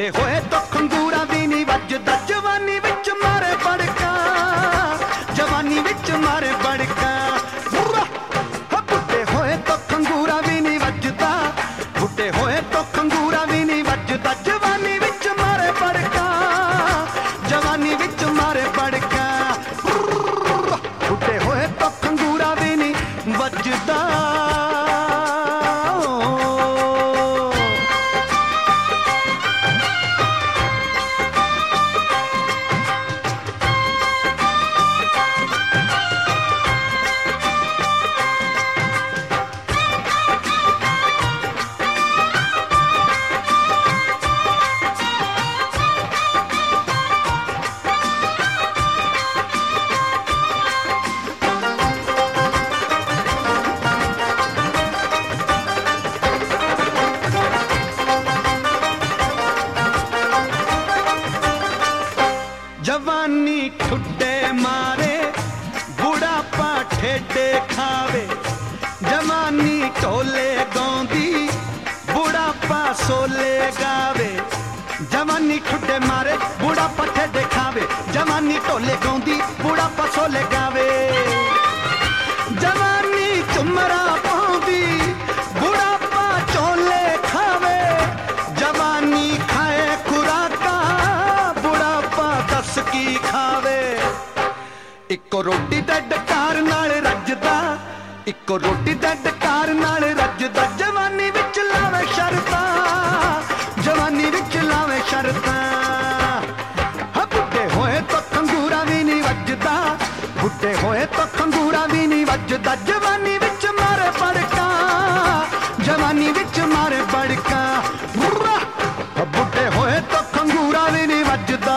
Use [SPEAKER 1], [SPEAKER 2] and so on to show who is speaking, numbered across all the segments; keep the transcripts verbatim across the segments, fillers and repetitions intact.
[SPEAKER 1] बुढ़े होए तो खंगूरा भी नहीं वजदा, जवानी विच मारे बड़का, जवानी विच मारे बड़का। बुढ़े होए तो खंगूरा भी नहीं वजदा, बुढ़े होए तो खंगूरा भी नहीं वजदा, जवानी विच मारे बड़का, जवानी विच मारे बड़का। बुढ़े होए तो खंगूरा भी नहीं वजदा। जवानी ठुड्डे मारे बुढ़ापा ठेडे खावे, जवानी टोले गौंदी बुढ़ापा सोले गावे। जवानी ठुड्डे मारे बुढ़ापा ठेडे खावे, जवानी टोले गौंदी बुढ़ापा सोले गावे। जवानी चुमरा पाउंदी बुढ़ापा चोले खावे, जवानी खाए खुराका बुढ़ापा दस की खावे। इको रोटी दा डकार नाल रजदा, इको रोटी दा डकार नाल रजदा, जवानी विच लावे शरतां, जवानी विच लावे शरतां। बुढ़े होए तो खंगूरा भी नहीं वजदा, बुढ़े होए तो खंगूरा भी नहीं वजदा, जवानी विच मारे बड़का, जवानी विच मारे बड़का। बुढ़े होए तो खंगूरा भी नहीं वजदा।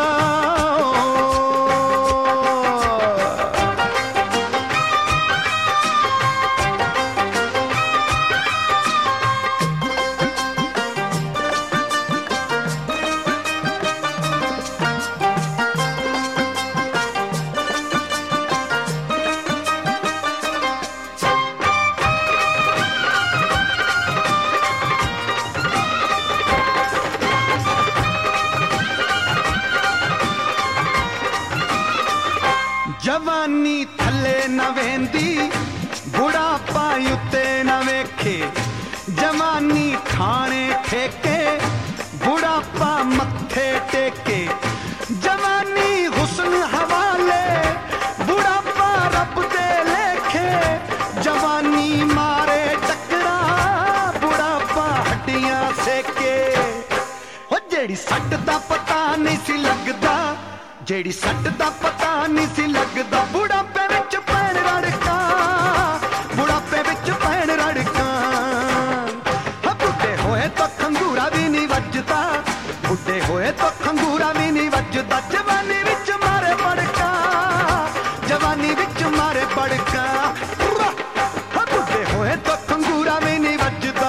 [SPEAKER 1] जवानी थले न वेंदी बुढ़ापा उत्ते न वेखे, जवानी खाने ठेके बुढ़ापा मत्थे टेके। जवानी हुस्न हवाले बुढ़ापा रब दे लेखे, जवानी मारे टकरा बुढ़ापा हड्डियां सेके। हो जेड़ी सट दा पता नहीं सी लगदा, जेड़ी सट दा पता नहीं सी लगदा, बुढ़ापे विच पैण रड़का, बुढ़ापे विच पैण रड़का। बुढ़े होए तो खंगूरा भी नहीं वजदा, बुढ़े होए तो खंगूरा भी नहीं वजदा, जवानी विच मारे बड़का, जवानी विच मारे बड़का। बुढ़े होए तो खंगूरा भी नहीं वजदा।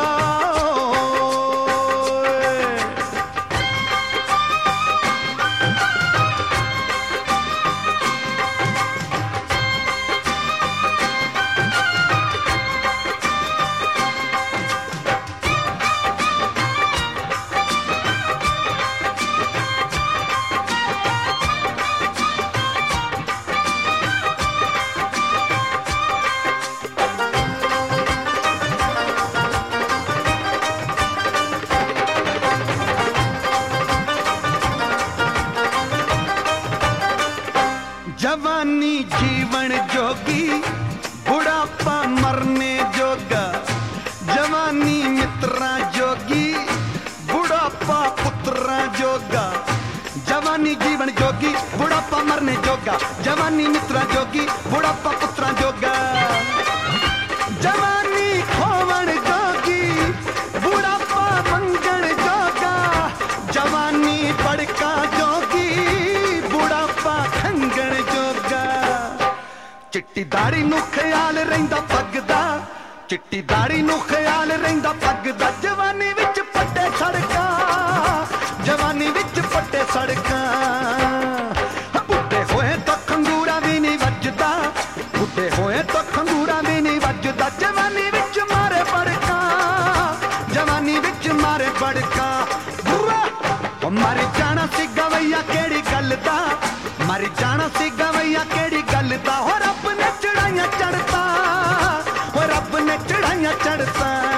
[SPEAKER 1] जवानी जीवन जोगी बुढ़ापा मरने जोगा, जवानी मित्रा जोगी बुढ़ापा पुत्रा जोगा। जवानी जीवन जोगी बुढ़ापा मरने जोगा, जवानी मित्रा जोगी बुढ़ापा पुत्रा जोगा। जवानी खोवण जोगी बुढ़ापा मंगण जोगा, जवानी बड़का जोगी बुढ़ापा खंगण जोगा। चिट्टी दाड़ी नू ख्याल रहिंदा पग दा, चिट्टी दाड़ी नू ख्याल रहिंदा पग दा, जवानी विच पट्टे सड़का, जवानी विच पट्टे सड़का। बुढ़े होए तो खंगूरा भी नहीं वजदा, बुढ़े होए तो खंगूरा भी नहीं वजदा, जवानी विच मारे बड़का, जवानी विच मारे बड़का। मर जाना सी गवैया केड़ी गल दा हो रब ने चढ़ाइयां चढ़ता, हो रब ने चढ़ाइयां चढ़ता।